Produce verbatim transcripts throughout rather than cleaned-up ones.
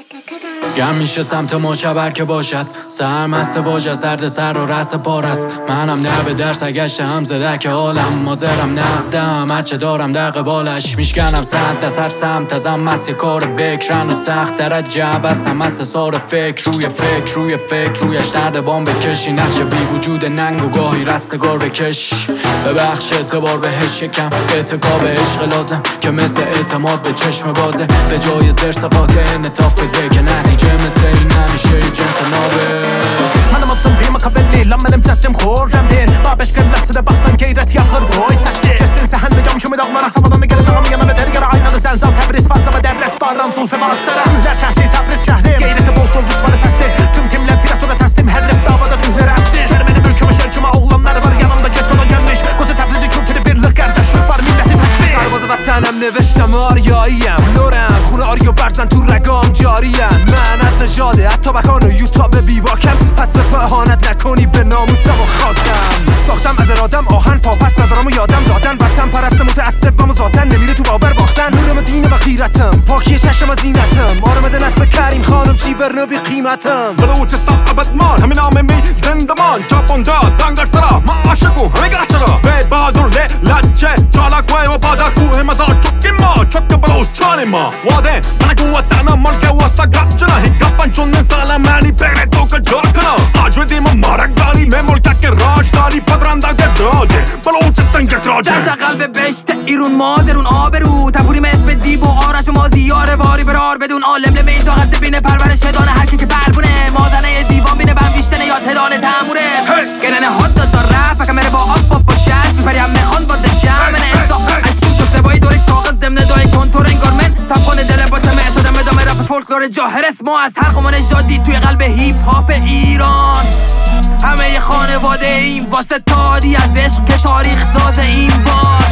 گم میشه سمت ما شبر که باشد سرمست باج از درد سر و رس پار است. منم در به درس گشته هم زدر که حالم مازرم نقدم هرچه دارم در قبالش میشکنم صد از هر سمت ازم مست کار بکرن و سخت در جب هستم مست سار فکر روی فکر روی فکر رویش درد بام بکشی نقش بی وجود ننگ و گاهی رستگار بکش ببخش اعتبار بهش شکم اعتقاب عشق لازم که مثل اعتماد به چشم بازه به جای زرس قاطع انطاف بده که نتیجه مثل این نمیشه جنس نابه. منم attım bir makabelli lan benim zettim khorrem din Babeş kellesi de baksan gayret yakır boy sesli Kesin sehende cam şumi dağlara sabadan da gelip ağam yanına dergara aynalı senzel Tebriz fazla ve derres barran sulse manastara Ühler tahti Tebriz şehrim gayreti bol sol düşmanı sesli Tüm timlen tiratuna teslim her ref davada tüzleri esti Şermeni mülküme şerküme oğlanlar var yanımda jet olan gelmiş Koca Tebriz'i kültürü birlik kardeşlik var milleti teşvik Sarvazı vatanım نوشتم آریاییم لورم خونه آریو برزن تو رگام جاریم من از نژاد اتابکان و یوتاب بیواکم پس به اهانت نکنی به ناموسم و خاکم ساختم از ارادم آهن پا پس نظرم و یادم دادن وطن پرست متعصبم و ذاتن نمیره تو باور باختن نورم دین و خیرتم پاکی چشم و زینتم آرام ده نسل کریم خانم چی برنو بی قیمتم بلوچستان ابدمان همین نام می زندمان چاپوندا دنگر سرا معاشقو همه گرچرا بید بهادر لی لجه چالاک و پادر کوه مزار چکی ما چک بلوچان ما واده من قوتنا ملک واسا گرچنا هیگپن چون سالم منی بین تو که جار کنا آج ودیم مارک داری می ملک که راج داری پدرنده گدراجه بلوچستان گدراجه درش قلب بشت ایرون مازرون آبرو تپوری مثل دیب و آرش و مازیار واری برار بدون عالم لمه این طاقت بینه پرورش دانه هر کی که بربونه مازنه دیوان بینه بم بیشتنه یا تدان تموره گرنه هات داد دار رپ اکا میره با آب با با جست میپری هم میخوان با ده جمعنه انسا اشون تو سبایی دوری کاغذ دمنه دای کنتور انگارمن سبخانه دل با چمه اصادم ادامه رپ فولکلور جاهرس ما از هر قمان جادی توی قلب هیپ هاپ ایران همه ی خانواده این واسه تاری از عشق که تاریخ ساز این بار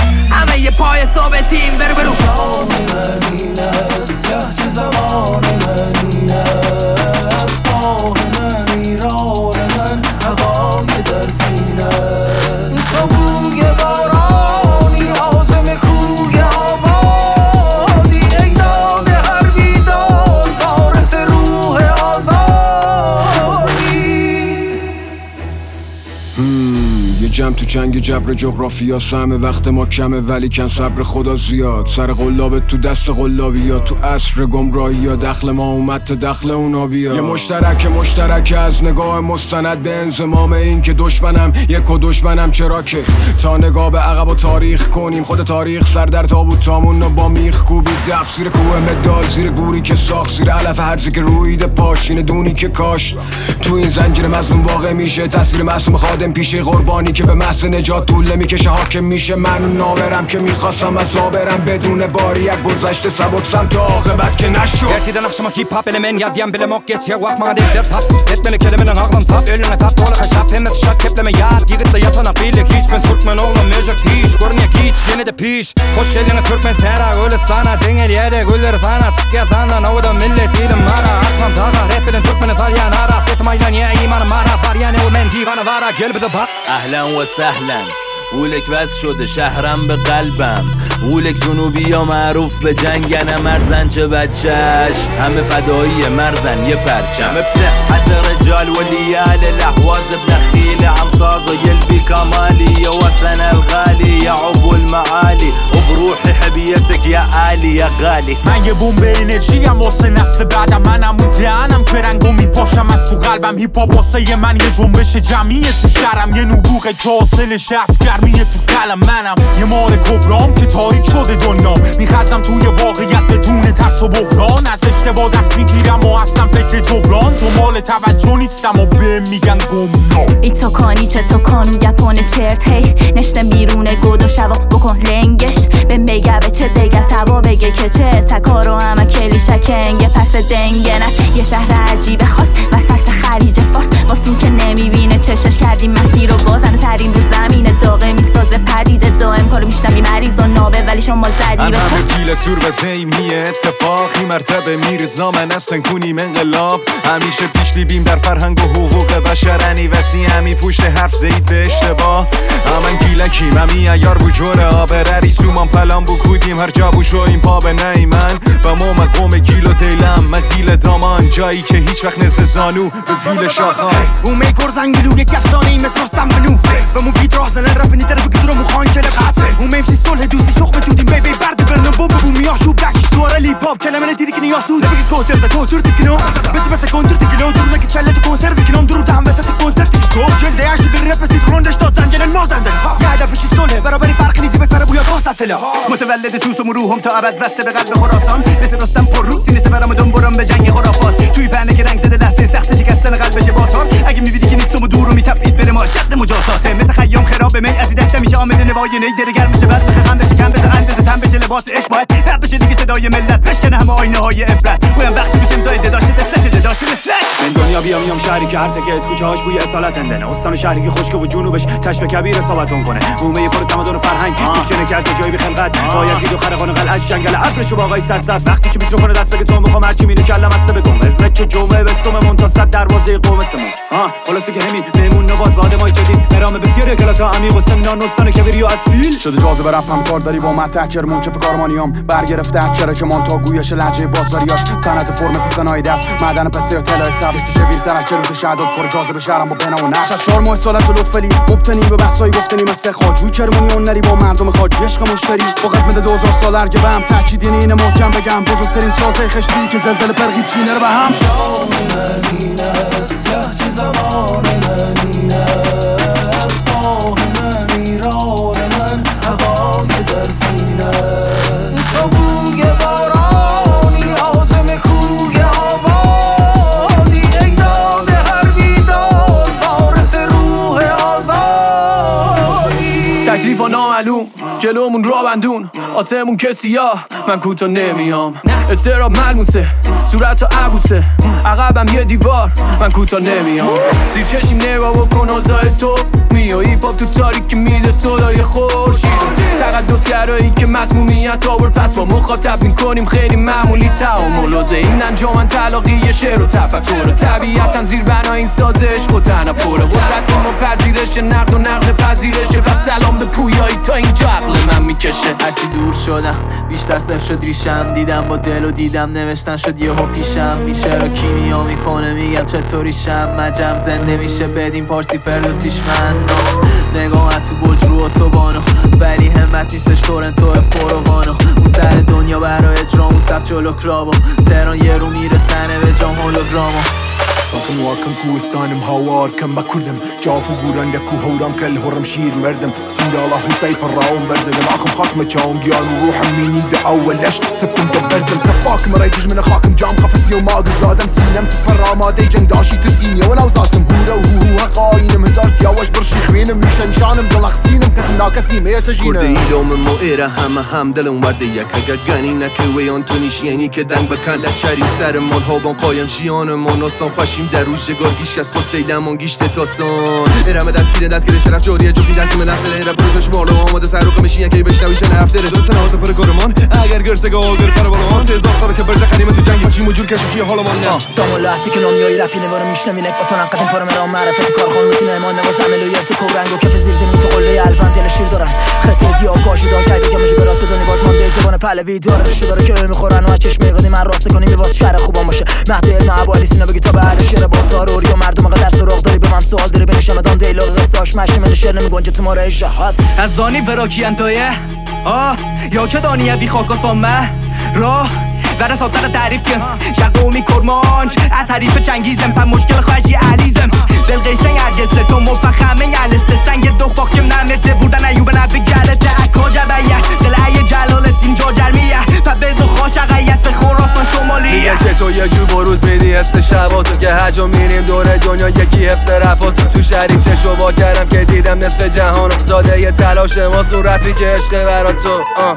همه ی پای ثابتیم برو برو شام من این است چه زمان من این است فان من ایران من هوای در سینه است تو بوی بارانی آزم کوی آبادی ای داد هر بیداد وارث روح آزادی یه جمع تو جنگ جبر جغرافیا سهم وقت ما کمه ولی کن صبر خدا زیاد سر قلابت تو دست قلابیا تو عصر گمراهی دخل ما اومد تا دخل اونا بیا یه مشترک مشترک از نگاه مستند به انضمام این که دشمنم یک و دشمنم چرا که تا نگاه به عقب و تاریخ کنیم خود تاریخ سر در تابوت تامون با میخ کوبید دف زیر کوه مدال زیر گوری که ساخت زیر علف هرزی که رویده پاشین دونی که کاشت تو این زنجیر مظلوم واقع میشه تاثیر معصوم خادم پیشه قربانی که به محض نجات طول میکشه حاکم میشه من ناورم که میخواستم از آبرم بدون باری یک گذشته سبک سمت عاقبت که نشد Gerçekten akşama hip hop elemen yazyan bile mok geç ya vakma defter tap etmeli kelimenin ağlam tap önüne tap dola kaşap hem de şak kepleme ya digitle yatana birlik hiç ben Türkmen oğlum müzik tiş görünüyor hiç yine de piş hoş geldin Türkmen sera öyle sana cengel yerde güller sana çık ya sana navada millet dilim mara akman taga rapin Türkmen taryan ara fesmaylan ya iman mara faryan o men divana vara gel bir de bak اهلا و سهلا قولک وز شده شهرم به قلبم قولک جنوبی ها معروف به جنگن مرزن چه بچهش همه فدایی مرزن یه پرچم بصحت رجال وليال الاحواز بنخيل عم طازه يلبي كمالي يا وطن الغالي يا عبو المعالي وبروحي حبيتك يا عالي يا غالي من یه بمب انرژی ام واسه نسل بعدم منم اون دهنم که رنگو میپاشم از تو قلبم هیپ هاپ واسه من یه جنبش جمعیه تو شهرم یه نبوغه که حاصلش از گرمیه تو قلم منم یه مار کبرام که تاریک شده دنیام میخزم توی واقعیت بدون ترس و بحران از اشتباه دست میگیرم و اصلا فکر جبران دنبال توجه نیستم و به میگن گمنام ای تو کانی چه تو کانو گپانه چرت هی نشته میرونه گود و شوا بکن لنگش به میگه به چه دیگه تبا بگه که چه تکارو همه کلی شکنگه پس دنگه نست یه شهر عجیبه خواست وسط خلیج فارس واسون که نمیبینه چشش کردیم مسیر و بازن ترین رو زمین داغه میسازه پدیده دائم کارو میشنوی مریض و نابه ولی شما زدی من همه پیل سور و زیمیه اتفاقی مرتبه میرزا من اصلا کنیم انقلاب همیشه پیش لیبیم در فرهنگ و حقوق بشرنی وسی همی پشت حرف زید به اشتباه همین گیلکیم همی ایار بو جوره آبرری سومان پلان بو کودیم هر جا بو شو این پا به نی من و ما مقوم گیل و دیلم من دیل جایی که هیچ وقت نزد زانو به پیل شاخان اون میکر زنگلو یک افسانه ای مثل رستم بنو و مو بیت راه زنن رپ نیتر بگید رو مخان کل قصه اون میمسی صلح دوستی شخم دودیم بی بی برد برنم بوم بوم میاشو بک سواره لی باب کلمه دیدی که نیاسود بگید کوتر و کوتر تکنو بس بس کنتر تکنو درونه که چله تو کنسرو کنم درو دهم وسط کنسرت کو جلده اش در رپ سید روندش داد زنجان مازندن یه هدفش صلح برابری فرقی نیزی بهتره بویا باستله متولد توسم و روحم تا ابد وسته به قلب خراسان مثل رستم پر رو سینه سپرم دم برم به جنگ خرافات توی پهنه که رنگ زده لحظه سخت شکستن قلبش باتار اگه میبینی که نیستم و دور رو میتپید بره ما شد مجازاته مثل خیام خراب می از دشت میشه آمده نوای نی درگر میشه بعد بخ هم بشه کم بشه اندازه تن بشه لباس عشق باید رب بشه دیگه صدای ملت بشکنه همه آینه های عبرت ویم وقتی بشم زایده داشته دسته شده داشته مثلش من دنیا بیام میام شهری که هر تکه از کوچه هاش بوی اصالت اندنه استان شهری که خشک و جنوبش تشبه کبیر اصابتون کنه حومه پر تمدن و فرهنگ دیکشن که از جای بی خلقت بایزید و خرقان قلعه جنگل ابرش و باقای سرسبز وقتی که میکروفون دست بگه تو میخوام هرچی مینه کلم است بگم اسمت چه جمعه بستم منتصد دروازه قوم سمون ها خلاصه که همین مهمون نواز بعد ما جدید نرام بسیاری کلاتا عمیق و سمنان استان کبیر و اصیل شده جاذبه رپ هم کار داری با من تکر مون که کارمانیام برگرفته اکره که من تا گویش لهجه بازاریاش صنعت پر مثل صنایع دست معدن پسته و طلای سبز که کویر ترکر رو شهادت پر جاذبه شهرم با بنا و نقش چهار ماه سالت و لطفلی مبتنی به بحثای گفتنی مثل خاجوی کرمونی اون نری با مردم خاجی عشق مشتری فقط میده دو هزار سال ارگه بهم تاکید یعنی اینه محکم بگم بزرگترین سازه خشتی که زلزله پرقی چینه رو به هم شام من است جهج زمان من این است آه من ایران من هوای در سینه است تو بوی بارانی آزم کوی آبادی ای داده هر بیدار وارث روح آزادی تکلیف و نامعلوم جلومون را بندون آسمون که سیاه من کوتا نمیام استراب ملموسه صورت و عبوسه عقبم یه دیوار من کوتا نمیام زیر چشم نگاه بکن آزای تو میایی پاپ تو تاریکی میده صدای خورشید تقدس گرایی که مسمومیت آورد پس با مخاطب میکنیم خیلی معمولی تعامل و این انجامن تلاقی شعر و تفکر طبیعتا زیر بنا این سازش خود تنفر قدرت ما پذیرش نقد و نقد پذیرش پس سلام به پویایی تا اینجا عقل من میکشه هرچی دور شدم بیشتر صفر شد ریشم دیدم با دل و دیدم نوشتن شد یهو پیشم میشه رو کیمیا میکنه میگم چطوریشم مجم زنده میشه بدیم پارسی فردوسیش من نگاه تو برج رو اتوبانو ولی همت نیستش تورنتو فوروانو اون سر دنیا برای اجرام صف جلو کراو تهران یه رو میرسنه به جام هولوگرامو صافم واکم کوستانم هاوار کم بکردم جافو گوران دکو هورام کل هرم شیر مردم سندالا حسای پراون برزدم آخم خاكم جاوم جان وروحم ميني ده اولش سفتم دبرتم سفاكم رايدش من خاكم جام قفص يوم ما زادم سينم سفر رامادي جنگ داشي ترسيني ولو زاتم هورا وهو قاينم هزار سياوش برشي خوينم ميشن شانم دلخسينم كسم ناكسني ميسجينم کرده ایلوم موئره همه هم دلم ورده یک اگر گنی نکوی آن تو نیشینی که دنگ بکن لچری سر من هابان قایم جیان من اصان خوشیم در روش جگار گیش کس خود سیلمان گیشته تاسان ارمه دستگیره دستگیره شرف جوریه جوکی دستیم نصر ایره پروتش مالو آماده سر رو کمیشی که بشنویشن هفته دو سنوات پر گرمان اگر گرسه گاه آگر پر بالان سه هزار سال که برده قدیمه تو جنگ هاشی مجور کشو کی حالا من نه دامولاتی که نامیایی رپی نوارو میشنوینک با تو نقدم پارم رام معرفت کارخان میتونه ایمان نواز عمل و یرت کورنگ و کف زیر زمین تو قله الفن دل شیر دارن خطه دی آکاشی دار که بگم مجبورات بدونی باز مانده زبان پهلوی داره رشته داره که میخورن و چشم قدیم من راست کنیم میواز شهر خوبان باشه مهد علم ابوالی سینا بگی تا به اهل شعر با تاروری و مردم قدر سراغ داری به من سوال داری بنشم مدام دیالوگ قصاش مشی من شعر نمیگنجه تو ماره اجرا هست از زانی وراکی انتایه آه یا که دانیه بی خاک و سامه راه ذره ساتر تعریف کن شقومی کرمانج از حریف چنگیزم پن مشکل خوشی علیزم دل قیسن عجزه تو مفخمه علسته سنگ دخ باکم نمته بودن ایوب نبی گلته اکا جبیه دل ای جلالت اینجا جرمیه پا بدو خوش اقیت به خوراسان شمالیه میگن چه تو یه جو بروز میدی است شباتو که هجا میریم دور دنیا یکی حفظ رفاتو تو شریک چشو با کردم که دیدم نصف جهانو زاده یه تلاش ماست اون رپی که عشق برا تو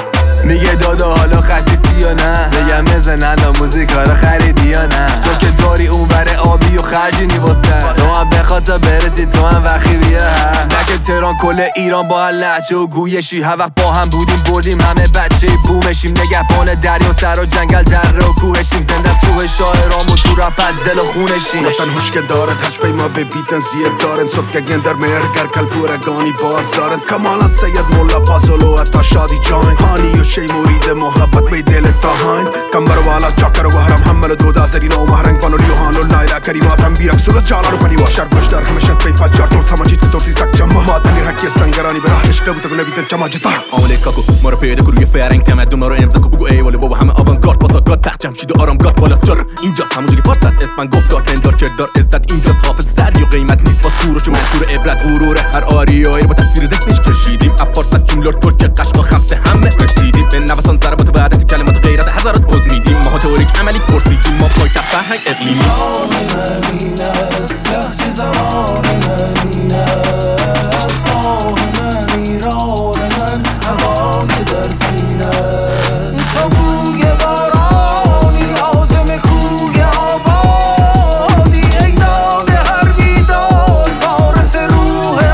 میگه دادا حالا خسیستی یا نه میگم مزنن موزیک ها رو خریدی یا نه تو که داری اون بره آبی و خرجی نیوسته تو هم بخواد تا برسی تو هم وقی بیا نکه تهران کل ایران با هر لحجه و گویشی هر وقت با هم بودیم بردیم همه بچه بومشیم نگهبان دریا سر و جنگل دره و کوهشیم زنده از روح شاعرام و تو رپت دل و خونشیم وطن هوش که دارد هش بی ما ببیتن زیب دارن صبح که گندر مهرگر کل پورگانی بازارن کمالا سید مولا پازولو اتا شادی جاین هانی و شی مرید محبت بی دل تا هاین کمبر والا چاکر و هرم حمل دو دازرین و مهرنگ بانولی و کریماتم بیرک صورت جالا رو پنی واشر بشتر همشت بی پاچار دور سماجیت که دور سیزک جمع مادنی رکی سنگرانی براه عشق بوده گونه بیدن جمع جتا آمله کاکو ما رو پیدا کن روی فرنگ تمدن ما رو امضا کن بگو ای واله بابا همه آوانگارد باساگارد پخجم شید و آرام گارد بالاست جار اینجاست همونجا که فارس است اسم من گفتار پندار کردار ازداد اینجاست حافظ سری و قیمت نیست باز کوروش و منصور عبرت غروره هر آریایی رو با تصویر ذهنش کشیدیم افارست جملار ترک قشقا خمسه همه رسیدیم به نوسان ضربات و وعدت کلمات غیرت هزارات عضو میدیم ما تئوریک عملی پرسیدیم ما پایتخت فرهنگ اقلیمی من است لحظه زمان من این است آه من ایران من هوای در سینه است تو بوی بارانی عازم کوی آبادی ای داد هر بیداد وارث روح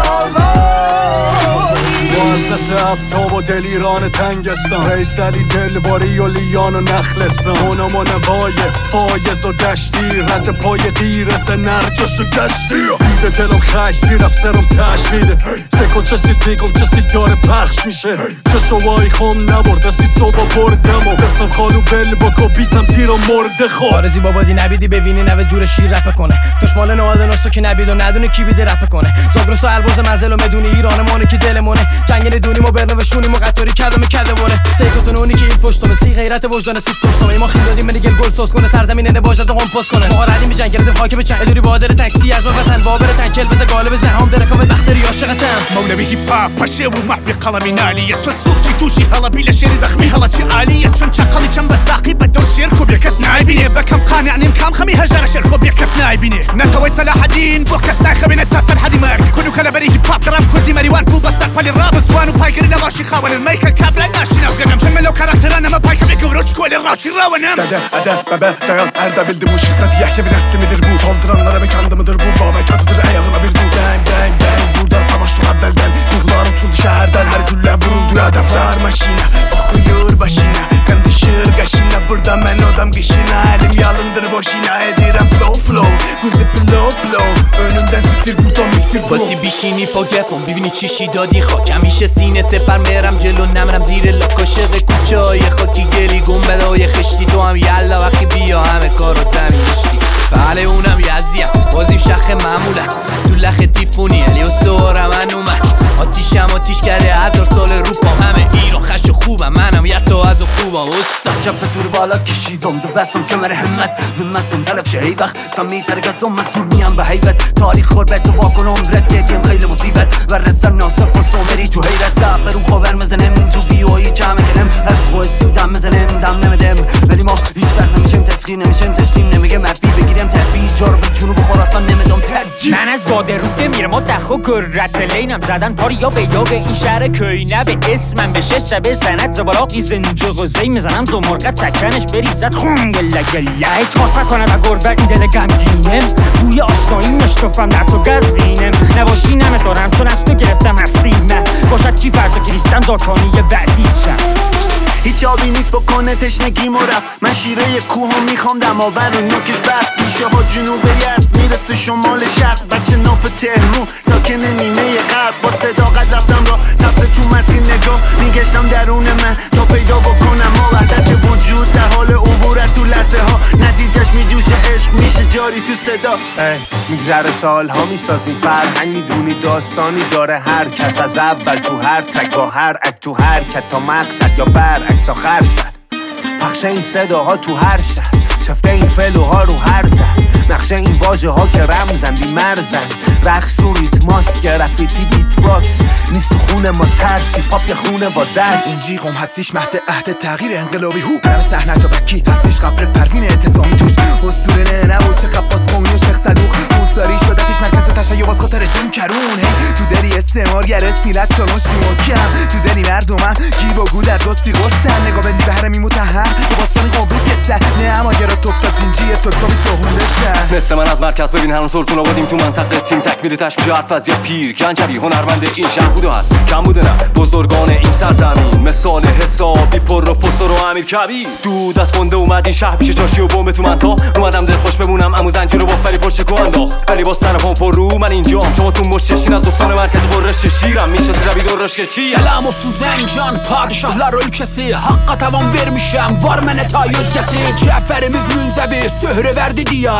آزادی ما از نسل افتاب و دلیران تنگستان ریسلی دلباری و لیان و نخلستان اونم و نوای فایز و دشتی رد پای غیرت نرجش و گشتی بیده دلم خش زیرم سرم تشمیده سکو چسی دیگم چسی داره پخش میشه چه شوایی خوم نبرد رسید صبح بردم و دستم خالو بل بکو بیتم زیرا مرده خود آرزی بابادی نبیدی ببینی نوه جور شیر رپ کنه دشمال نواده نستو که نبید و ندونه کی بیده رپ کنه زاگرس و البرز مزل و مدونی ایران مانه که دلمونه جنگ ندونیم و برنه و شونیم و قطاری کدم کده باره سیکوتون اونی که این پشتمه سی غیرت وجدان سید پشتمه ما خیل دادیم منیگل گل سوس کنه سرزمین نباشد و هم پست کنه ما ردیم جنگ گرده خاک به چه دوری بادر تاکسی از وطن بابر تنکل بز غالب زهام درکام بختری عاشقتم مولوی هیپ هاپ پشه و محبی قلمی نالیه تو سوقی توشی هلا بیل شری زخمی هلا چی عالیه چون چقلی چن بساقی بدور شیر کو بیکس نایبینه بکم قانعنیم کام خمی هجر شیر کو بیکس نایبینه نتوی صلاح الدین بو کس ناخبینه تاسن حدی مرگ کنو کلا بری هیپ هاپ درام کردی مریوان بو بساق پلی راب زوان و پایگری نواشی خوان المیک کابل ناشینا گنم چن ملو کاراکترانه ما پایکم گوروچ کولی راچی راونم Dede, ede, bebe, dayan Elde bildi bu şıksat yahya bir nesli midir bu Saldıranlara mekandı mıdır bu Babek adıdır ayağına bir dur Bang bang bang buradan savaştık evvelden Ruhlar uçuldu şehirden her gülle vuruldu hedefler Maşine okuyor başına Kan düşür kaşına burada ben odam kışına Elim yalındır boşuna edirem flow flow Kuzi blow blow önümden siktir buradan miktir blow باسی بیشینی پا گفم ببینی چیشی دادی خاک همیشه سینه سپر میرم جلو نمرم زیر لاک عاشق کوچه های خاکی گلی گنبدای خشتی تو هم یلا وقتی بیا همه کارو زمین اشتی بله اونم یزدیم بازیم شخ معمولم تو لخ تیفونی علی و سوار من اومد آتیشم آتیش کرده هزار سال رو پام همه ایران خش و خوبم منم یتا از و خوبم استاد چپ تور بالا کشیدم تو بسم کمر همت نمستم طرف شه وقت سمی ترگستم مستور میم به حیبت تاریخ خوربت و واکن عمرت گردیم خیلی مصیبت و رسن ناصف و سومری تو حیرت زعفرون خاور مزنم تو بیایی جمع کنم از خویست تو دم مزنم دم نمدم ولی ما هیچ وقت نمیشم تسخیر نمیشم تسلیم نمیگم مفی بگیرم تفیه جارب جنوب خراسان نمیدم ترجیح من از زاده روده میرم و دخو گررت لینم زدن پاری یا به یا به این شهر کینه به اسمم به شش شبه زنت زبالاقی زنجق و زی میزنم تو مرقت چکنش بریزد خون گله گله تاس نکنه و گربت این دل گمگینم بوی آشنایی مشتفم در تو گزینم نباشی نمیدارم چون از تو گرفتم هستیم باشد کی فردا کریستم زاکانی بعدیشم هیچ آبی نیست بکنه تشنگی مرف من شیره کوه و میخوام دماور و نوکش بست میشه ها جنوب یزد میرسه شمال شرق بچه ناف تهرون ساکن نیمه غرب با صداقت رفتم را سبت تو مسیر نگاه میگشتم درون من تا پیدا بکنم ما وحدت وجود در حال عبورت تو لحظه ها نتیجهش میجوشه عشق میشه جاری تو صدا میگذره سالها میسازیم فرهنگ میدونی داستانی داره هر کس از اول تو هر تک با هر اک تو هر کت تا مقصد یا برعکس آخر شد پخش این صداها تو هر شهر چفته این فلوها رو هر زن نقشه این واژه ها که رمزن بی مرزن رقص و ریتماست گرافیتی بیت باکس نیست تو خونه ما ترسی پاپ یه خونه با دست این جیغم هستیش مهد عهد تغییر انقلابی هو برم صحنه تا بکی هستیش قبر پروین اعتصامی توش اسطوره نه نبود چه قباس خومی و شیخ صدوق موساری شدتش مرکز تشیع باز خاطر جون کرون هی تو دلی استعمارگر اسمیلت چالون شیموکم تو دلی مردمم گیب و گو در دوستی غصن نگاه بندی به هرمی متحر به باستانی قابود گسه نه اما گرا توفتاد پینجیه تو کابی سهون بسن مثل من از مرکز ببین هنون سلطون آبادیم تو منطقه تیم تکمیل تشبیه حرف از یه پیر گنجوی هنرمند این شهر بوده هست کم بوده نه بزرگان این سرزمین مثال حسابی پر و فسر و امیر کبیر دود از کنده اومد این شهر پیش چاشی و بمب تو من تا اومدم دل خوش بمونم امو زنجیر رو با فری پشت کو انداخت ولی با سر پام پر رو من اینجام شما تو مششین از دوستان مرکز قرش شیرم میشه زبی دورش که چی سلام و سوزن جان padişahlar ülkesi Hakka tavan vermişem var mene tayyüz kesi Ceferimiz münzevi söhre verdi diyarı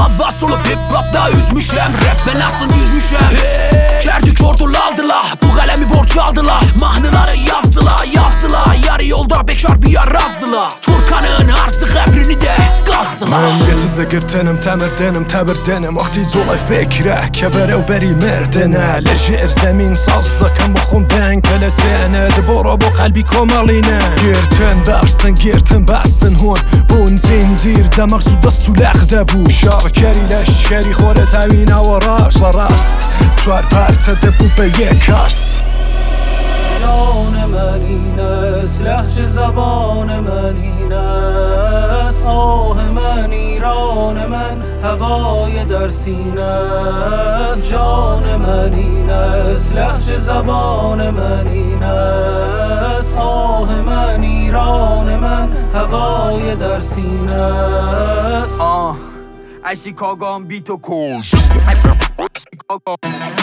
Avva solo hip-hop'da üzmüşəm Rap ben aslında yüzmüşəm hey. Kerdik ordulandılar Bu kalemi borç aldılar Mahnıları yazdılar yazdılar Yarı yolda bekar bir yer razdılar Turkanın arsı qəbrini de qazdılar Mən yetizə qırtınım, təmirdinim, təbirdinim Vaxti zolay fikrə, kəbərə u bəri merdinə Lejer zemin sağızda kan bu xunden Kələsənə də bora bu qalbi komalinə Girtin bərsin, girtin bəstin hun Bun zincirdə məqsuda suləqdə bu Şabkəri leşkəri xore təvinə و راست و راست چوار پرتده bu به یک است جان من این است لهجه زبان من این است آه من ایران من هوای در سینه است جان من این است لهجه زبان من این است آه من ایران من هوای در سینه است آه I Chicago, I'm beat to cool. Chicago.